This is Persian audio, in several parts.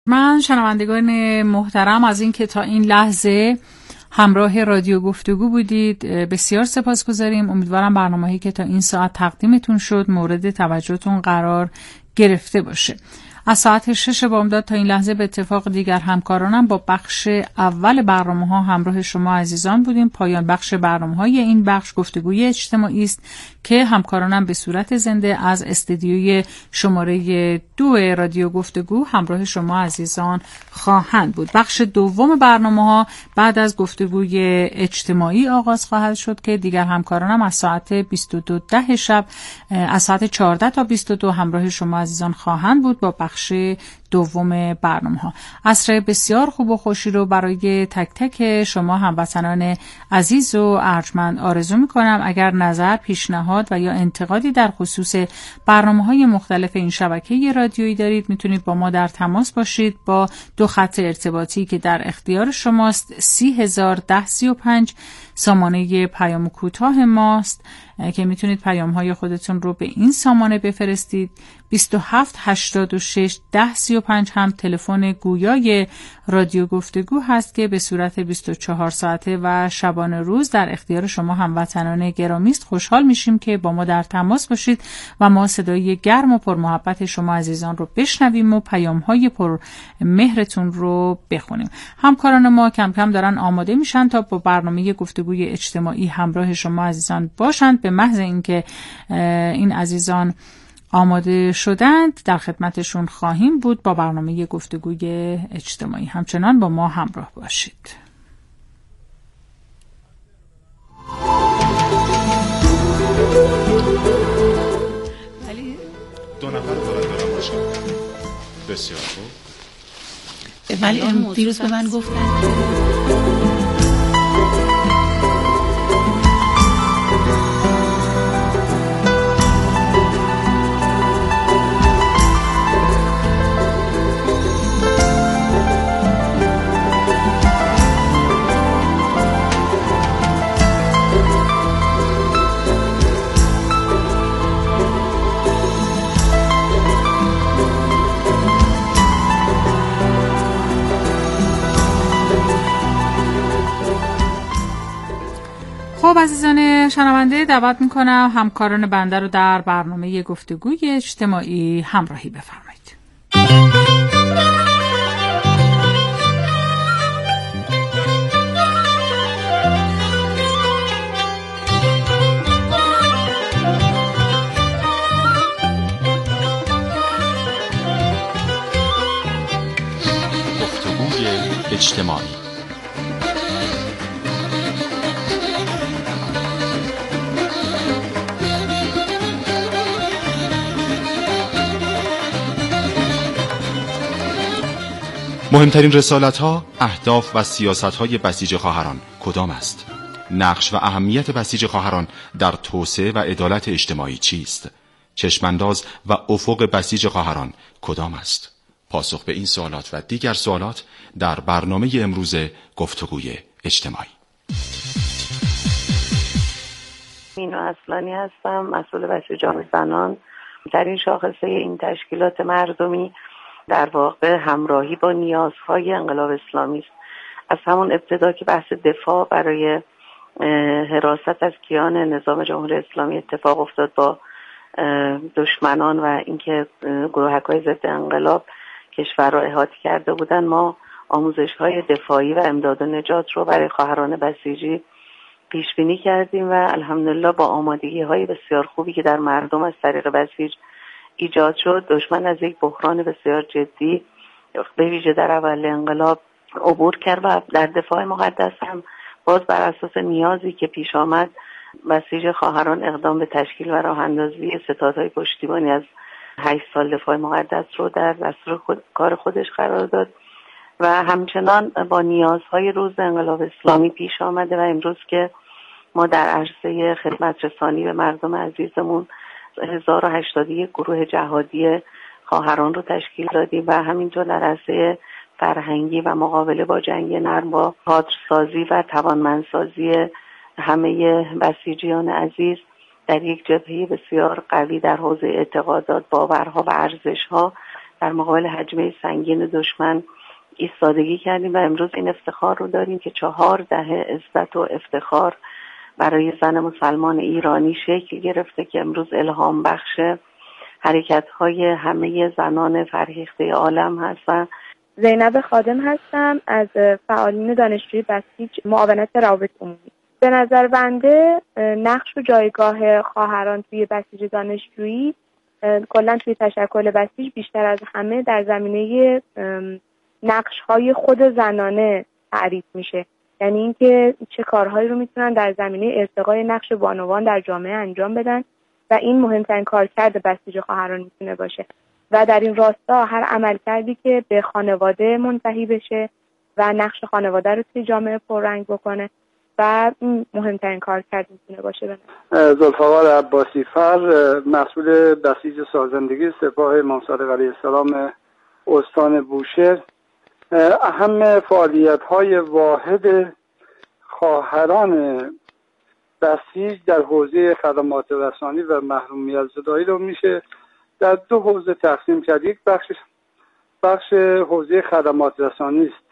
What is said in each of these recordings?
من شنوندگان محترم از این که تا این لحظه همراه رادیو گفتگو بودید بسیار سپاسگزاریم. امیدوارم برنامه‌ای که تا این ساعت تقدیمتون شد مورد توجهتون قرار گرفته باشه. از ساعت 6 بامداد تا این لحظه به اتفاق دیگر همکارانم با بخش اول برنامه‌ها همراه شما عزیزان بودیم. پایان بخش برنامه‌های این بخش گفتگوی اجتماعی است که همکارانم به صورت زنده از استدیوی شماره 2 رادیو گفتگو همراه شما عزیزان خواهند بود. بخش دوم برنامه‌ها بعد از گفتگوی اجتماعی آغاز خواهد شد که دیگر همکارانم از ساعت 22:10 شب از ساعت 14 تا 22 همراه شما عزیزان خواهند بود با بخش دوم برنامه‌ها. عصر بسیار خوب و خوشی رو برای تک تک شما هموطنان عزیز و ارجمند آرزو می‌کنم. اگر نظر، پیشنهاد و یا انتقادی در خصوص برنامه‌های مختلف این شبکه رادیویی دارید میتونید با ما در تماس باشید با دو خط ارتباطی که در اختیار شماست. 301035 سامانه پیام کوتاه ماست که میتونید پیام‌های خودتون رو به این سامانه بفرستید. 2786 1035 هم تلفن گویای رادیو گفتگو هست که به صورت 24 ساعته و شبانه روز در اختیار شما هموطنان گرامی است. خوشحال میشیم که با ما در تماس باشید و ما صدای گرم و پرمحبت شما عزیزان رو بشنویم و پیام‌های پر مهرتون رو بخونیم. همکاران ما کم کم دارن آماده میشن تا با برنامه گفتگوی اجتماعی همراه شما عزیزان باشند. به محض اینکه این عزیزان آماده شدند در خدمتشون خواهیم بود با برنامه گفتگوی اجتماعی. همچنان با ما همراه باشید. دو نفر دارم باشم. بسیار خوب. ولی دیروز به من گفتن خب عزیزان شنونده دعوت میکنم همکاران بنده رو در برنامه گفتگوی اجتماعی همراهی بفرمایید. گفتگوی اجتماعی. مهمترین رسالت‌ها، اهداف و سیاست‌های بسیج خواهران کدام است؟ نقش و اهمیت بسیج خواهران در توسعه و عدالت اجتماعی چیست؟ چشمانداز و افق بسیج خواهران کدام است؟ پاسخ به این سوالات و دیگر سوالات در برنامه امروز گفتگوی اجتماعی. مینا اصلانی هستم، مسئول بسیج جامعه زنان. در این شاخصه این تشکیلات مردمی در واقع همراهی با نیازهای انقلاب اسلامی است. از همون ابتدا که بحث دفاع برای حراست از کیان نظام جمهوری اسلامی اتفاق افتاد با دشمنان و اینکه گروهک‌های ضد انقلاب کشور را احاطه کرده بودند، ما آموزش‌های دفاعی و امداد و نجات رو برای خواهران بسیجی پیش بینی کردیم و الحمدلله با آمادگی‌های بسیار خوبی که در مردم از طریق بسیج ایجاد شد، دشمن از یک بحران بسیار جدی به ویژه در اول انقلاب عبور کرد و در دفاع مقدس هم باز بر اساس نیازی که پیش آمد بسیج خواهران اقدام به تشکیل و راه اندازی ستادهای پشتیبانی از 8 سال دفاع مقدس رو در دستور کار خودش قرار داد و همچنان با نیازهای روز انقلاب اسلامی پیش آمده و امروز که ما در عرصه خدمت رسانی به مردم عزیزمون 1081 گروه جهادی خواهران رو تشکیل دادیم و همینطور در عرصه فرهنگی و مقابله با جنگ نرم با کادرسازی و توانمندسازی همه بسیجیان عزیز در یک جبهه بسیار قوی در حوزه اعتقادات، باورها و ارزشها در مقابل هجمه سنگین دشمن ایستادگی کردیم و امروز این افتخار رو داریم که 4 دهه عزت و افتخار برای زن مسلمان ایرانی شکل گرفته که امروز الهام بخش حرکت‌های همه زنان فرهیخته عالم هست. و زینب خادم هستم از فعالین دانشجوی بسیج معاونت روابط عمومی. به نظر بنده نقش و جایگاه خواهران توی بسیج دانشجویی کلا توی تشکل بسیج بیشتر از همه در زمینه نقش‌های خود زنانه تعریف میشه، یعنی اینکه چه کارهایی رو میتونن در زمینه ارتقای نقش بانوان در جامعه انجام بدن و این مهمترین کارکرد بسیج خواهران میتونه باشه و در این راستا هر عملکردی که به خانواده منتهی بشه و نقش خانواده رو توی جامعه پررنگ بکنه و این مهمترین کارکرد میتونه باشه. ذوالفقار عباسی فر، مسئول بسیج سازندگی سپاه امام صادق علیه السلام استان بوشهر. اهم فعالیت‌های واحد خواهران بسیج در حوزه خدمات رسانی و محرومیت زدایی رو میشه در 2 حوزه تقسیم کرد. یک بخش حوزه خدمات رسانی است.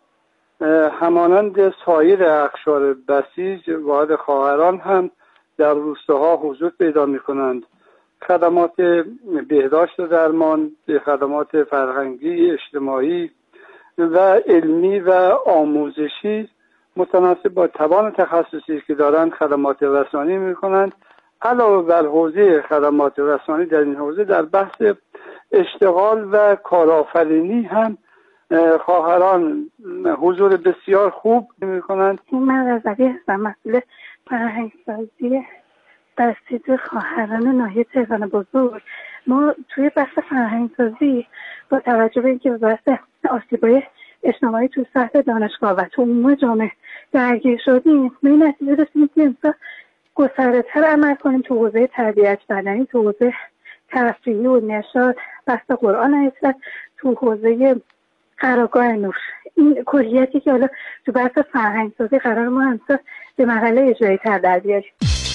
همانند سایر اقشار بسیج، واحد خواهران هم در روستاها حضور پیدا می‌کنند. خدمات بهداشت و درمان، خدمات فرهنگی، اجتماعی و علمی و آموزشی متناسب با توان تخصصی که دارند خدمات رسانی می‌کنند. علاوه بر حوزه خدمات رسانی، در این حوزه در بحث اشتغال و کارآفرینی هم خواهران حضور بسیار خوب می‌کنند. من رضوی هستم، مسئول فرهنگسازی بسیج خواهران ناحیه تهران بزرگ. ما توی بحث فرهنگسازی با توجه به اینکه بحث آسیب‌های اجتماعی تو سطح دانشگاه و تو عموم جامعه درگیر شدیم، به این نتیجه رسیدیم که امسال گسترده‌تر عمل کنیم تو حوزه تربیت بدنی، تو حوزه تفریحی و نشاط، بحث قرآن اسلام، تو حوزه قرارگاه نور. این کلیتی که حالا تو بحث فرهنگسازی قرار ما امسال به مرحله اجرایی تر در بیاریم.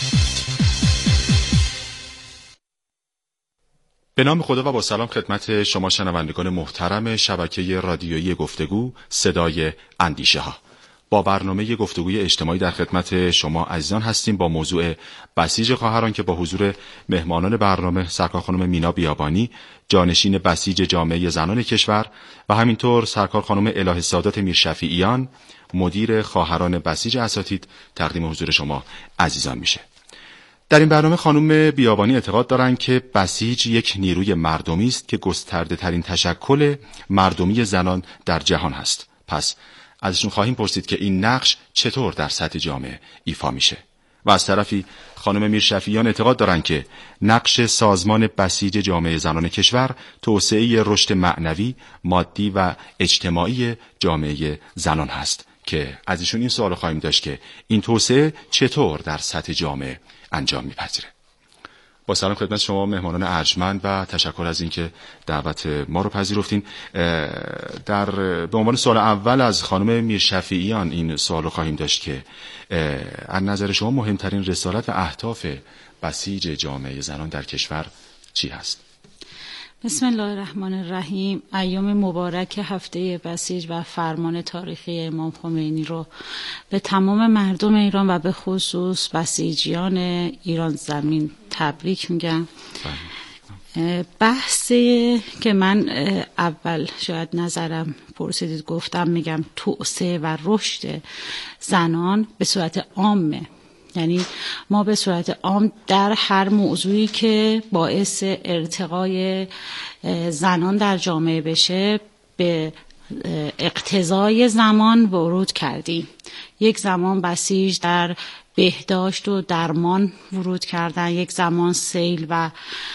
به نام خدا و با سلام خدمت شما شنوندگان محترم شبکه رادیویی گفتگو صدای اندیشه ها. با برنامه گفتگوی اجتماعی در خدمت شما عزیزان هستیم با موضوع بسیج خواهران که با حضور مهمانان برنامه سرکار خانم مینا بیابانی، جانشین بسیج جامعه زنان کشور و همینطور سرکار خانم الهه سادات میرشفیعیان، مدیر خواهران بسیج اساتید تقدیم حضور شما عزیزان میشه. در این برنامه خانم بیابانی اعتقاد دارند که بسیج یک نیروی مردمی است که گسترده ترین تشکل مردمی زنان در جهان هست. پس ازشون خواهیم پرسید که این نقش چطور در سطح جامعه ایفا میشه. و از طرفی خانم میرشفیعیان اعتقاد دارند که نقش سازمان بسیج جامعه زنان کشور توسعه رشد معنوی، مادی و اجتماعی جامعه زنان هست که از ایشون این سوال خواهیم داشت که این توسعه چطور در سطح جامعه انجام میپذیره. با سلام خدمت شما مهمانان ارجمند و تشکر از اینکه دعوت ما رو پذیرفتین. به عنوان سوال اول از خانم میرشفیعیان این سوال رو خواهیم داشت که از نظر شما مهمترین رسالت و اهداف بسیج جامعه زنان در کشور چی هست؟ بسم الله الرحمن الرحیم. ایام مبارک هفته بسیج و فرمان تاریخی امام خمینی رو به تمام مردم ایران و به خصوص بسیجیان ایران زمین تبریک میگم. بحثی که من اول شاید نظرم پرسیدید گفتم میگم توسعه و رشد زنان به صورت عامه، یعنی ما به صورت عام در هر موضوعی که باعث ارتقای زنان در جامعه بشه به اقتضای زمان ورود کردیم. یک زمان بسیج در بهداشت و درمان ورود کردن، یک زمان سیل و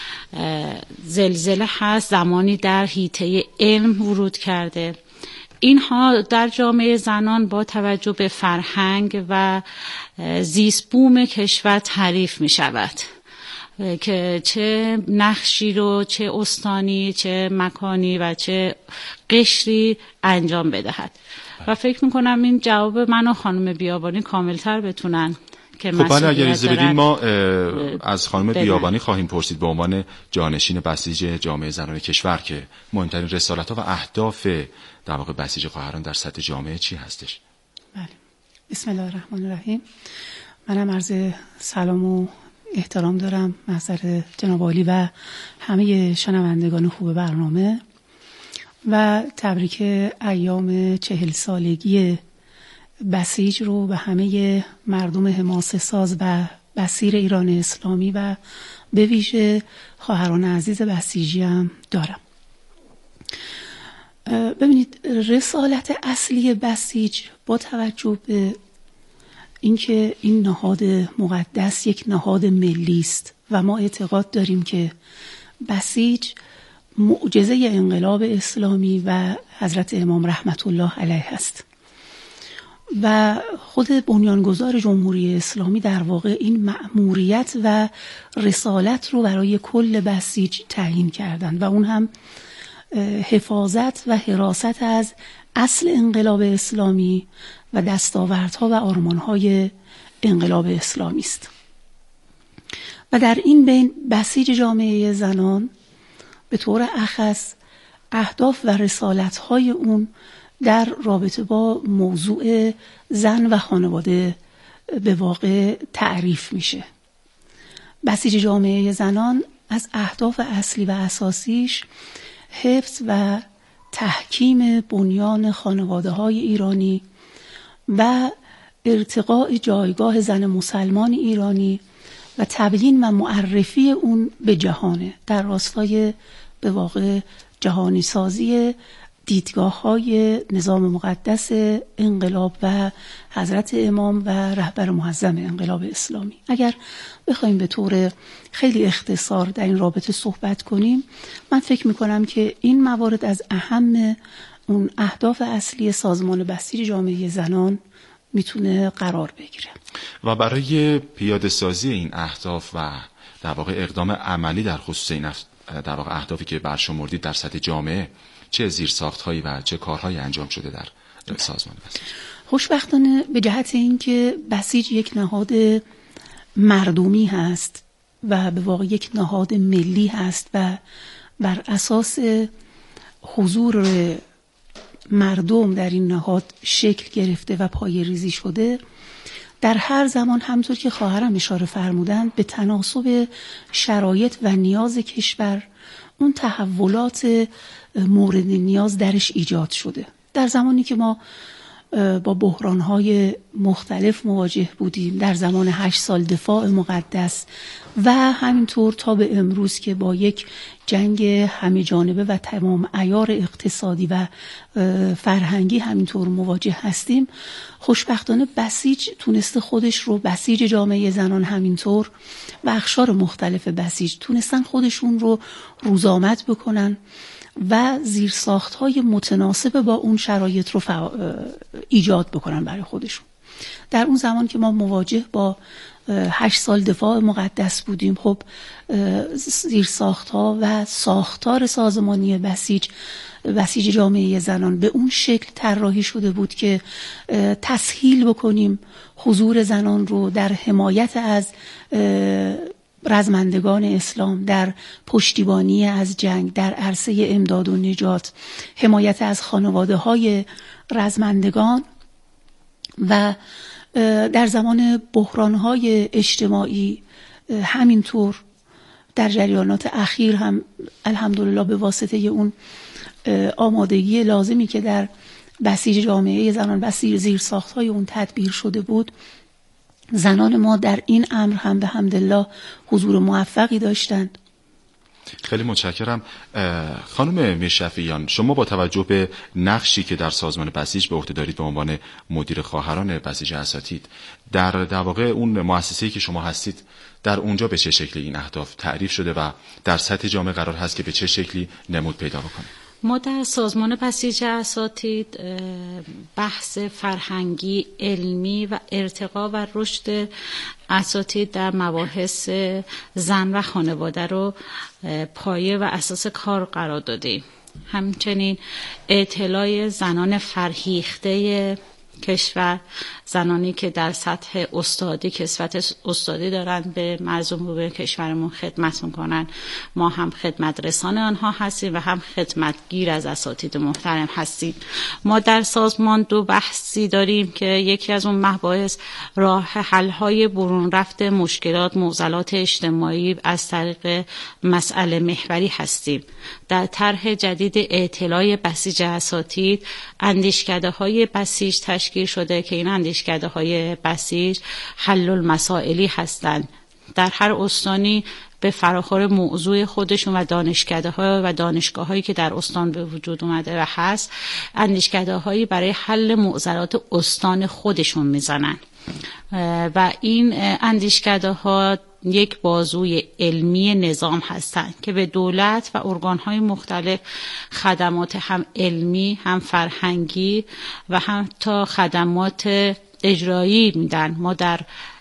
زلزله هست، زمانی در حیطه علم ورود کرده. اینها در جامعه زنان با توجه به فرهنگ و زیست بوم کشور تعریف می شود که چه نقشی رو چه استانی چه مکانی و چه قشری انجام بدهد و فکر می کنم این جواب من و خانم بیابانی کاملتر بتونن که خب بله، اگر مسئولیت اجازه بدین ما دارد. از خانم بیابانی خواهیم پرسید به عنوان جانشین بسیج جامعه زنان کشور که مهمترین رسالت‌ها و اهداف در واقع بسیج خواهران در سطح جامعه چی هستش؟ بله. بسم الله الرحمن الرحیم. منم عرض سلام و احترام دارم محضر جناب عالی و همه شنوندگان خوب برنامه و تبریک ایام 40 سالگی بسیج رو به همه مردم حماسه ساز و بصیر ایران اسلامی و به ویژه خواهران عزیز بسیجی هم دارم. ببینید، رسالت اصلی بسیج با توجه به اینکه این نهاد مقدس یک نهاد ملی است و ما اعتقاد داریم که بسیج معجزه انقلاب اسلامی و حضرت امام رحمت الله علیه است و خود بنیانگذار جمهوری اسلامی در واقع این مأموریت و رسالت رو برای کل بسیج تعیین کردند و اون هم حفاظت و حراست از اصل انقلاب اسلامی و دستاوردها و آرمانهای انقلاب اسلامی است. و در این بین بسیج جامعه زنان به طور اخص اهداف و رسالت‌های اون در رابطه با موضوع زن و خانواده به واقع تعریف میشه. بسیج جامعه زنان از اهداف اصلی و اساسیش حفظ و تحکیم بنیان خانواده‌های ایرانی و ارتقاء جایگاه زن مسلمان ایرانی و تبیین و معرفی اون به جهانه در راستای به واقع جهانی سازی دیدگاه‌های نظام مقدس انقلاب و حضرت امام و رهبر معظم انقلاب اسلامی. اگر بخوایم به طور خیلی اختصار در این رابطه صحبت کنیم، من فکر می‌کنم که این موارد از اهم اون اهداف اصلی سازمان بسیج جامعه زنان میتونه قرار بگیره. و برای پیاده سازی این اهداف و در واقع اقدام عملی در خصوص این در واقع اهدافی که برشمردید در سطح جامعه، چه زیرساخت‌هایی و چه کارهایی انجام شده در سازمان بسیج؟ خوشبختانه به جهت اینکه بسیج یک نهاد مردمی هست و به واقع یک نهاد ملی هست و بر اساس حضور مردم در این نهاد شکل گرفته و پایه‌ریزی شده، در هر زمان همطور که خواهرم اشاره فرمودند به تناسب شرایط و نیاز کشور اون تحولات مورد نیاز درش ایجاد شده. در زمانی که ما با بحران‌های مختلف مواجه بودیم، در زمان 8 سال دفاع مقدس و همینطور تا به امروز که با یک جنگ همه جانبه و تمام عیار اقتصادی و فرهنگی همینطور مواجه هستیم، خوشبختانه بسیج تونسته خودش رو، بسیج جامعه زنان همینطور و اقشار مختلف بسیج تونستن خودشون رو روزآمد بکنن و زیرساخت‌های متناسب با اون شرایط رو ایجاد بکنن برای خودشون. در اون زمان که ما مواجه با 8 سال دفاع مقدس بودیم، خب زیرساخت‌ها و ساختار سازمانی بسیج جامعه زنان به اون شکل طراحی شده بود که تسهیل بکنیم حضور زنان رو در حمایت از رزمندگان اسلام، در پشتیبانی از جنگ، در عرصه امداد و نجات، حمایت از خانواده‌های رزمندگان و در زمان بحران‌های اجتماعی همینطور در جریانات اخیر هم الحمدلله به واسطه اون آمادگی لازمی که در بسیج جامعه زنان و زیرساخت‌های اون تدبیر شده بود، زنان ما در این امر هم به حمدالله حضور موفقی داشتند. خیلی متشکرم. خانم میرشفیعیان، شما با توجه به نقشی که در سازمان بسیج به عهده دارید به عنوان مدیر خواهران بسیج اساتید، در واقع اون مؤسسه‌ای که شما هستید، در اونجا به چه شکلی این اهداف تعریف شده و در سطح جامعه قرار هست که به چه شکلی نمود پیدا بکنه؟ ما در سازمان بسیج اساتید بحث فرهنگی، علمی و ارتقا و رشد اساتید در مباحث زن و خانواده رو پایه و اساس کار قرار دادیم. همچنین اطلاع زنان فرهیخته کشور، زنانی که در سطح استادی کسوت استادی دارن به مردم رو به کشورمون خدمت میکنن. ما هم خدمت رسان آنها هستیم و هم خدمتگیر از اساتید محترم هستیم. ما در سازمان 2 بحثی داریم که یکی از اون مباحث راه حل‌های برون رفت مشکلات معضلات اجتماعی از طریق مسئله محوری هستیم. در طرح جدید اطلاع بسیج اساتید اندیشکده‌های بسیج تشکیل شده که این اندیشکده‌های بسیج حل المسائلی هستند. در هر استانی به فراخور موضوع خودشون و دانشکده‌ها و دانشگاه‌هایی که در استان به وجود اومده و هست اندیشکده‌هایی برای حل معضلات استان خودشون میزنن و این اندیشکده‌ها یک بازوی علمی نظام هستند که به دولت و ارگان‌های مختلف خدمات هم علمی هم فرهنگی و هم تا خدمات اجرایی میدن. ما در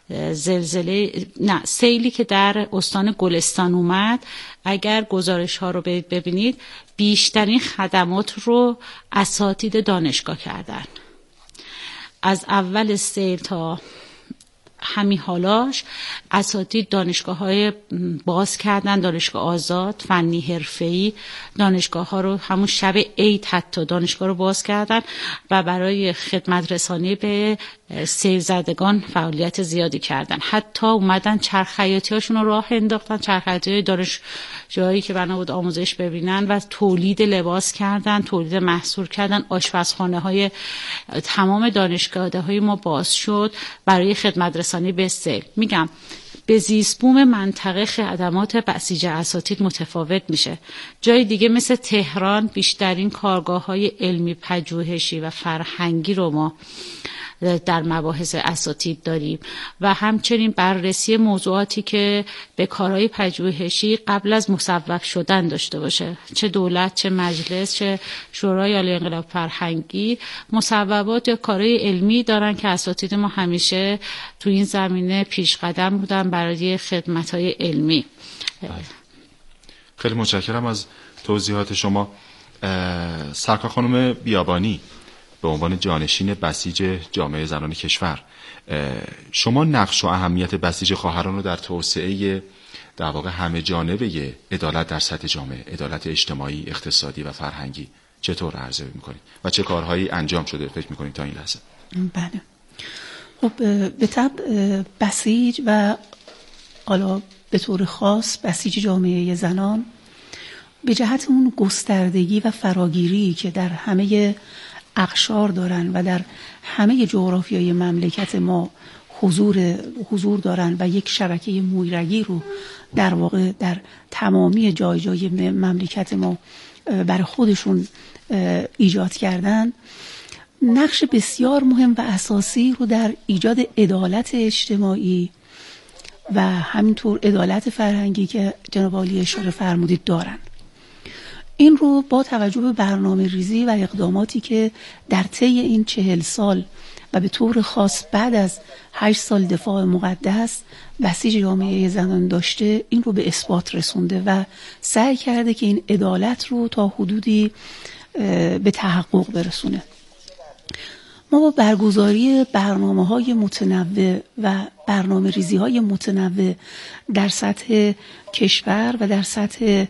سیلی که در استان گلستان اومد، اگر گزارش ها رو ببینید بیشترین خدمات رو اساتید دانشگاه کردن. از اول سیل تا همین حالاش اساتید دانشگاه‌های باز کردن، دانشگاه آزاد، فنی، حرفه‌ای، دانشگاه‌ها رو همون شب عید حتی دانشگاه رو باز کردن و برای خدمت رسانی به سیل زدگان فعالیت زیادی کردن. حتی اومدن چرخ خیاطی‌هاشون رو راه انداختن، چرخ خیاطی دانشجویی که بنا بود آموزش ببینن و تولید لباس کردن، تولید محصول کردن. آشپزخانه‌های تمام دانشگاه‌های ما باز شد برای خدمت رسانی به سیل. میگم به زیستبوم منطقه خدمات بسیج اساتید متفاوت میشه. جای دیگه مثل تهران بیشترین کارگاه‌های علمی پژوهشی و فرهنگی رو ما در مباحث اساتید داریم و همچنین بررسی موضوعاتی که به کارهای پژوهشی قبل از مصوب شدن داشته باشه، چه دولت، چه مجلس، چه شورای عالی انقلاب فرهنگی مصوبات یا کارهای علمی دارن که اساتید ما همیشه تو این زمینه پیش قدم بودن برای خدمت‌های علمی. خیلی متشکرم از توضیحات شما. سرکار خانم بیابانی، به عنوان جانشین بسیج جامعه زنان کشور، شما نقش و اهمیت بسیج خواهران رو در توسعه در واقع همه جانبه عدالت در سطح جامعه، عدالت اجتماعی، اقتصادی و فرهنگی چطور ارزیابی می‌کنید و چه کارهایی انجام شده فکر می‌کنید تا این لحظه؟ بله، خب به طبع بسیج و حالا به طور خاص بسیج جامعه زنان به جهت اون گستردگی و فراگیری که در همه اقشار دارن و در همه جغرافیای مملکت ما حضور دارن و یک شبکه مویرگی رو در واقع در تمامی جای مملکت ما برای خودشون ایجاد کردن، نقش بسیار مهم و اساسی رو در ایجاد عدالت اجتماعی و همینطور عدالت فرهنگی که جناب عالی اشاره فرمودید دارن. این رو با توجه به برنامه ریزی و اقداماتی که در طی این 40 سال و به طور خاص بعد از 8 سال دفاع مقدس بسیج جامعه زنان داشته، این رو به اثبات رسونده و سعی کرده که این عدالت رو تا حدودی به تحقق برسونه. ما با برگزاری برنامه‌های متنوع و برنامه ریزی‌های متنوع در سطح کشور و در سطح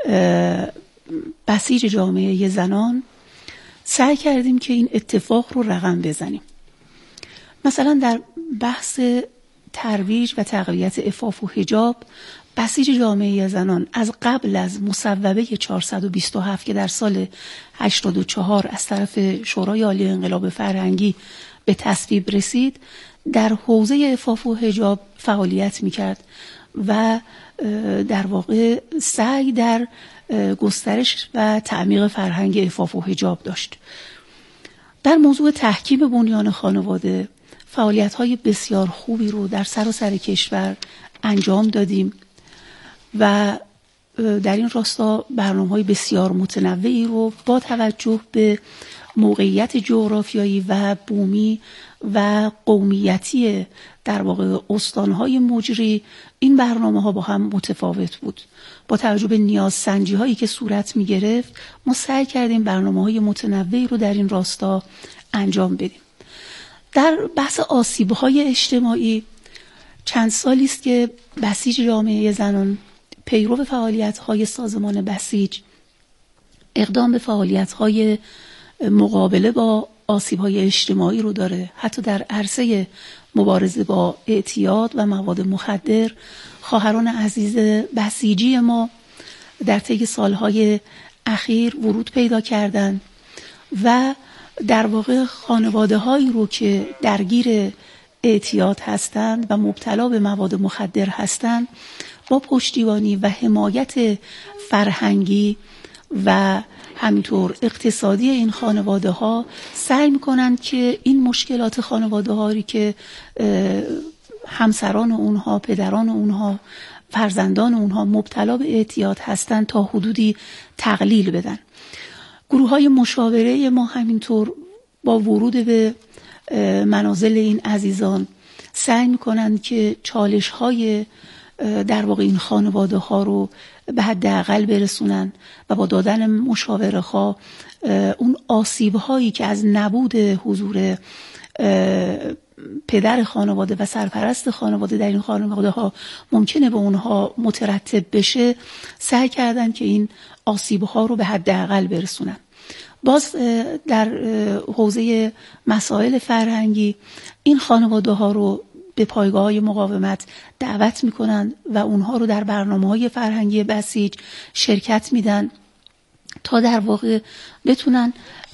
بسیج جامعه زنان سعی کردیم که این اتفاق رو رقم بزنیم. مثلا در بحث ترویج و تقویت عفاف و حجاب، بسیج جامعه زنان از قبل از مصوبه 427 که در سال 84 از طرف شورای عالی انقلاب فرهنگی به تصویب رسید، در حوزه عفاف و حجاب فعالیت میکرد و در واقع سعی در گسترش و تعمیق فرهنگ عفاف و حجاب داشت. در موضوع تحکیم بنیان خانواده فعالیت‌های بسیار خوبی رو در سراسر کشور انجام دادیم و در این راستا برنامه‌های بسیار متنوعی رو با توجه به موقعیت جغرافیایی و بومی و قومیتی در واقع استان‌های مجری، این برنامه‌ها با هم متفاوت بود. با توجه به نیازسنجی‌هایی که صورت می‌گرفت، ما سعی کردیم برنامه‌های متنوعی رو در این راستا انجام بدیم. در بحث آسیب‌های اجتماعی چند سالی است که بسیج جامعه زنان پیرو فعالیت‌های سازمان بسیج اقدام به فعالیت‌های مقابله با آسیب‌های اجتماعی رو داره. حتی در عرصه مبارزه با اعتیاد و مواد مخدر خواهران عزیز بسیجی ما در طی سالهای اخیر ورود پیدا کردند و در واقع خانواده‌هایی رو که درگیر اعتیاد هستند و مبتلا به مواد مخدر هستند با پشتیبانی و حمایت فرهنگی و همینطور اقتصادی این خانواده ها سعی میکنند که این مشکلات خانواده هایی که همسران اونها، پدران اونها، فرزندان اونها مبتلا به اعتیاد هستند تا حدودی تقلیل بدن. گروه های مشاوره ما همینطور با ورود به منازل این عزیزان سعی میکنند که چالش های در واقع این خانواده ها رو به حداقل برسونن و با دادن مشاوره ها اون آسیب هایی که از نبود حضور پدر خانواده و سرپرست خانواده در این خانواده ها ممکنه به اونها مترتب بشه سعی کردن که این آسیب ها رو به حداقل برسونن. باز در حوزه مسائل فرهنگی این خانواده ها رو به پایگاه‌های مقاومت دعوت میکنن و اونها رو در برنامه‌های فرهنگی بسیج شرکت میدن تا در واقع بتونن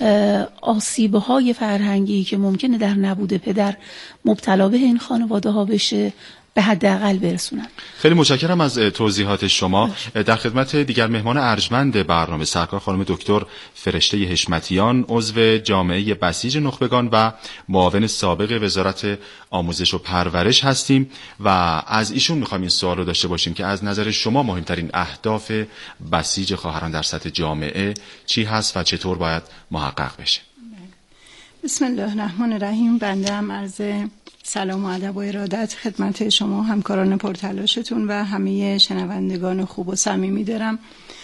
آسیب‌های فرهنگی که ممکنه در نبود پدر مبتلا به این خانواده ها بشه به حداقل برسونن. خیلی متشکرم از توضیحات شما. در خدمت دیگر مهمان ارجمند برنامه سرکار خانم دکتر فرشته حشمتیان، عضو جامعه بسیج نخبگان و معاون سابق وزارت آموزش و پرورش هستیم و از ایشون میخوایم این سوال رو داشته باشیم که از نظر شما مهمترین اهداف بسیج خواهران در سطح جامعه چی هست و چطور باید محقق بشه؟ بسم الله الرحمن الرحیم. بنده هم عرض سلام و ادب و ارادت خدمت شما همکاران پرتلاشتون و همه شنوندگان خوب و صمیمی دارم.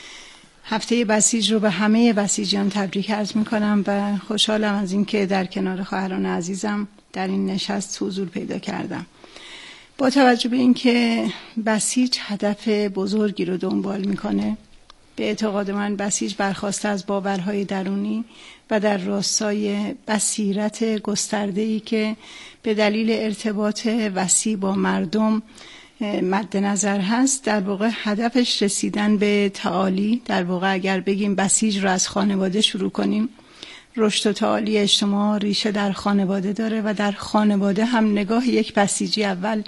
هفته بسیج رو به همه بسیجیان تبریک عرض میکنم و خوشحالم از اینکه در کنار خواهران عزیزم در این نشست حضور پیدا کردم. با توجه به اینکه بسیج هدف بزرگی رو دنبال میکنه، به اعتقاد من بسیج برخواسته از باورهای درونی و در راستای بصیرت گسترده‌ای که به دلیل ارتباط وسیع با مردم مد نظر هست. در واقع هدفش رسیدن به تعالی. در واقع اگر بگیم بسیج رو از خانواده شروع کنیم، رشد و تعالی اجتماع ریشه در خانواده داره و در خانواده هم نگاه یک بسیجی اول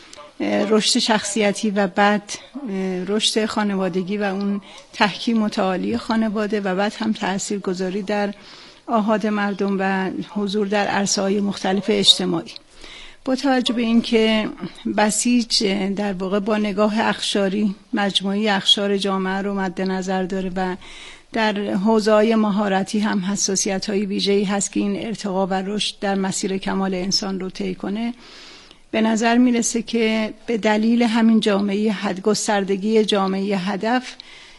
رشد شخصیتی و بعد رشد خانوادگی و اون تحکیم و تعالی خانواده و بعد هم تاثیرگذاری در آحاد مردم و حضور در عرصه‌های مختلف اجتماعی. با توجه به اینکه بسیج در واقع با نگاه اقشاری مجموعی اقشار جامعه رو مد نظر داره و در حوزه‌های مهارتی هم حساسیت‌های ویژه‌ای هست که این ارتقا و رشد در مسیر کمال انسان رو طی کنه، به نظر میرسه که به دلیل همین جامعه گستردگی جامعه هدف،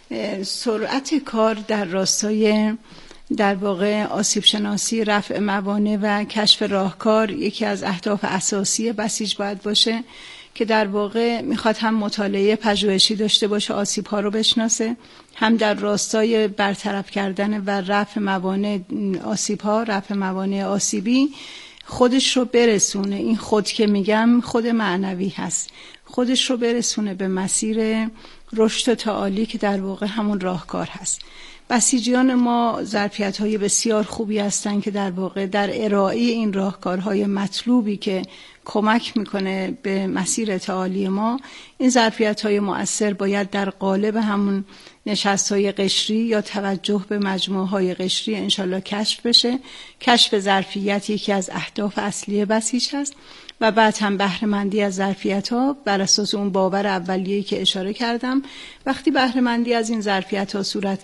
سرعت کار در راستای در واقع آسیب شناسی، رفع موانع و کشف راهکار یکی از اهداف اساسی بسیج باید باشه که در واقع میخواد هم مطالعه پژوهشی داشته باشه، آسیب ها رو بشناسه، هم در راستای برطرف کردن و رفع موانع آسیب ها، رفع موانع آسیبی خودش رو برسونه. این خود که میگم خود معنوی هست، خودش رو برسونه به مسیر رشد و تعالی که در واقع همون راهکار هست. بسیجیان ما ظرفیت‌های بسیار خوبی هستند که در واقع در ارائه این راهکارهای مطلوبی که کمک میکنه به مسیر تعالی ما، این ظرفیت‌های مؤثر باید در قالب همون نشست‌های قشری یا توجه به مجموعه‌های قشری انشالله کشف بشه. کشف ظرفیت یکی از اهداف اصلی بسیج هست و بعد هم بهره‌مندی از ظرفیت‌ها بر اساس اون باور اولیه‌ای که اشاره کردم. وقتی بهره‌مندی از این ظرفیت‌ها صورت گرفت،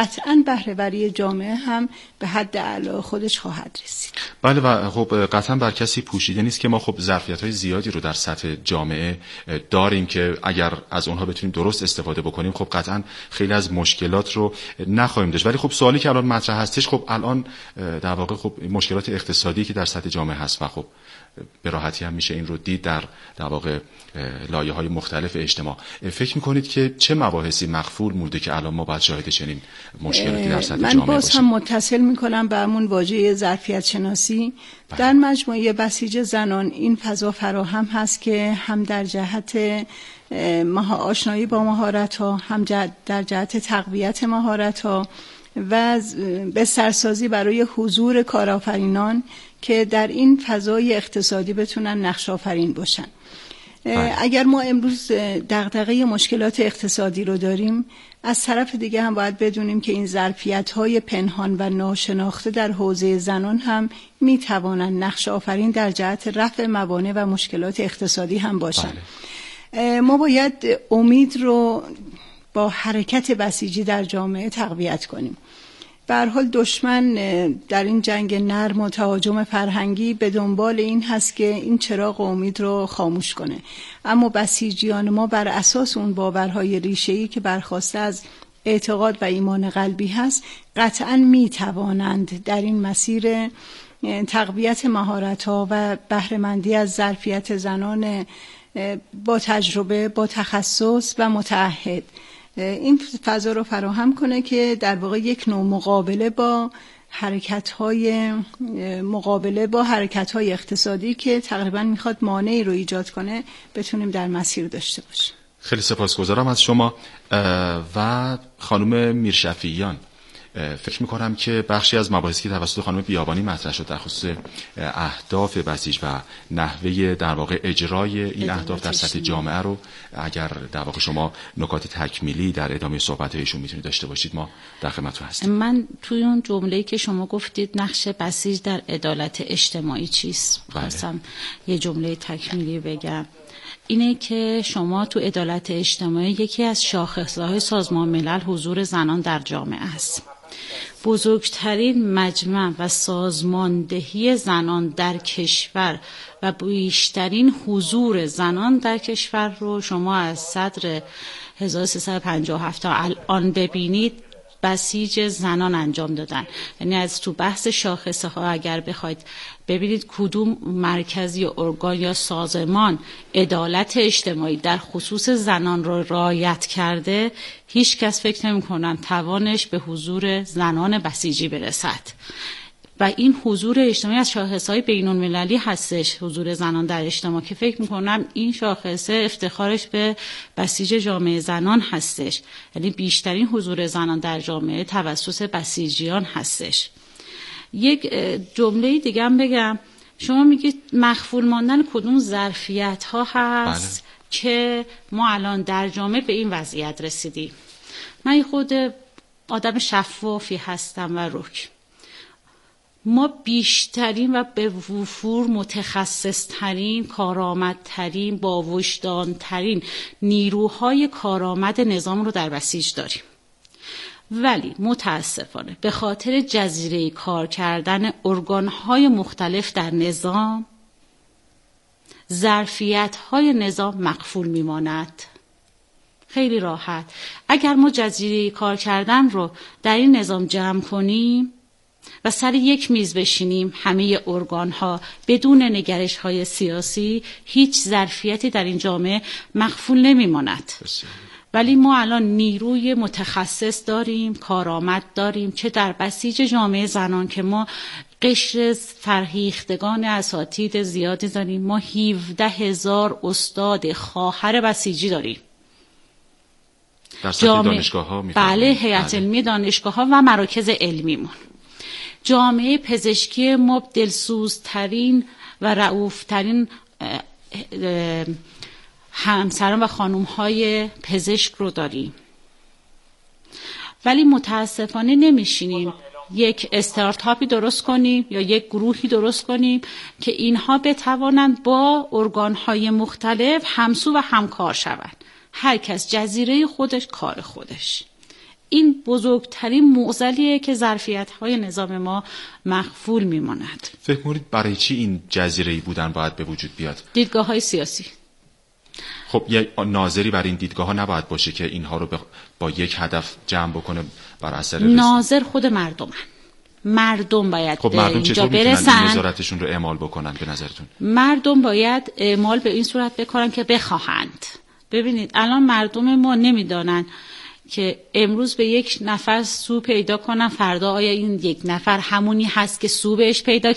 قطعاً بهره‌وری جامعه هم به حد اعلی خودش خواهد رسید. بله و خب قطعا بر کسی پوشیده نیست که ما خب ظرفیت‌های زیادی رو در سطح جامعه داریم که اگر از اونها بتونیم درست استفاده بکنیم خب قطعا خیلی از مشکلات رو نخواهیم داشت. ولی خب سوالی که الان مطرح هستش، خب الان در واقع خب مشکلات اقتصادی که در سطح جامعه هست و خب به راحتی هم میشه این رو دید در واقع لایه‌های مختلف اجتماع. فکر می‌کنید که چه مباحثی مغفول مونده که الان ما باید شاهد چنین مشکلاتی در سطح جامعه باشیم؟ من باز هم متصل می‌کنم به همون واژه ظرفیت شناسی. در مجموعه بسیج زنان این فضا فراهم هست که هم در جهت آشنایی با مهارت‌ها، هم در جهت تقویت مهارت‌ها و بسترسازی برای حضور کارآفرینان که در این فضای اقتصادی بتونن نقش آفرین باشن. اگر ما امروز دغدغه مشکلات اقتصادی رو داریم، از طرف دیگه هم باید بدونیم که این ظرفیت‌های پنهان و ناشناخته در حوزه زنان هم میتوانن نقش آفرین در جهت رفع موانع و مشکلات اقتصادی هم باشن. ما باید امید رو با حرکت بسیجی در جامعه تقویت کنیم. به هر حال دشمن در این جنگ نرم و تهاجم فرهنگی به دنبال این هست که این چراغ امید رو خاموش کنه، اما بسیجیان ما بر اساس اون باورهای ریشه‌ای که برخواسته از اعتقاد و ایمان قلبی هست قطعاً میتوانند در این مسیر تقویت مهارت‌ها و بهره‌مندی از ظرفیت زنان با تجربه، با تخصص و متعهد این فضا رو فراهم کنه که در واقع یک نوع مقابله با حرکت‌های اقتصادی که تقریبا میخواد مانعی رو ایجاد کنه بتونیم در مسیر داشته باشیم. خیلی سپاسگزارم از شما. و خانم میرشفیعیان، فکر میکنم که بخشی از مباحثی که توسط خانم بیابانی مطرح شد در خصوص اهداف بسیج و نحوه در واقع اجرای این اهداف در سطح جامعه رو اگر در واقع شما نکات تکمیلی در ادامه صحبت‌هایشون میتونید داشته باشید ما در خدمتتون هستیم. من توی اون جمله‌ای که شما گفتید نقش بسیج در عدالت اجتماعی چیست، خواستم یه جمله تکمیلی بگم. اینه که شما تو عدالت اجتماعی یکی از شاخصه‌های سازمان ملل حضور زنان در جامعه است. بزرگترین مجمع و سازماندهی زنان در کشور و بیشترین حضور زنان در کشور رو شما از صدر 1357 تا الان ببینید بسیج زنان انجام دادن. یعنی از تو بحث شاخصه ها اگر بخواید ببینید کدوم مرکز یا ارگان یا سازمان عدالت اجتماعی در خصوص زنان رو رعایت کرده، هیچ کس فکر نمی کنن توانش به حضور زنان بسیجی برسد. و این حضور اجتماعی از شاخصهای بین‌المللی هستش، حضور زنان در اجتماع، که فکر میکنم این شاخصه افتخارش به بسیج جامعه زنان هستش. یعنی بیشترین حضور زنان در جامعه توسط بسیجیان هستش. یک جمله دیگه هم بگم، شما میگید مخفول ماندن کدوم ظرفیت ها هست که ما الان در جامعه به این وضعیت رسیدیم. من خود آدم شفافی هستم و رک. ما بیشترین و به وفور متخصصترین، کارآمدترین، با وجدانترین نیروهای کارآمد نظام رو در بسیج داریم. ولی متاسفانه به خاطر جزیره کار کردن ارگانهای مختلف در نظام، ظرفیت‌های نظام مقفول میماند. خیلی راحت اگر ما جزیره کار کردن رو در این نظام جمع کنیم و سر یک میز بشینیم همه ارگان‌ها بدون نگرش‌های سیاسی، هیچ ظرفیتی در این جامعه مخفول نمی‌ماند. ولی ما الان نیروی متخصص داریم، کارآمد داریم، چه در بسیج جامعه زنان که ما قشر فرهیختگان اساتید زیادی داریم. ما 17,000 استاد خواهر بسیجی داریم در سطح دانشگاه‌ها. بله، هیئت علمی دانشگاه‌ها و مراکز علمیمون. جامعه پزشکی ما دلسوزترین و رئوفترین همسران و خانوم‌های پزشک رو داریم. ولی متاسفانه نمیشینیم یک استارتاپی درست کنیم یا یک گروهی درست کنیم که اینها بتوانند با ارگان‌های مختلف همسو و همکار شوند. هر کس جزیره خودش، کار خودش. این بزرگترین معضلیه که ظرفیت‌های نظام ما مخفول میماند. فکر می‌کنید برای چی این جزیره‌ای بودن باید به وجود بیاد؟ دیدگاه‌های سیاسی. خب یه ناظری بر این دیدگاه‌ها نباید باشه که اینها رو با یک هدف جمع بکنه بر اثر ناظر خود مردم باید خب مردم اینجا چطور میتونن برسن. نظارتشون رو اعمال بکنن به نظرتون؟ مردم باید اعمال به این صورت بکنن که بخواهند. ببینید الان مردم ما نمیدانن که امروز به یک نفر سو پیدا کنن، فردا آیا این یک نفر همونی هست که سو بهش پیدا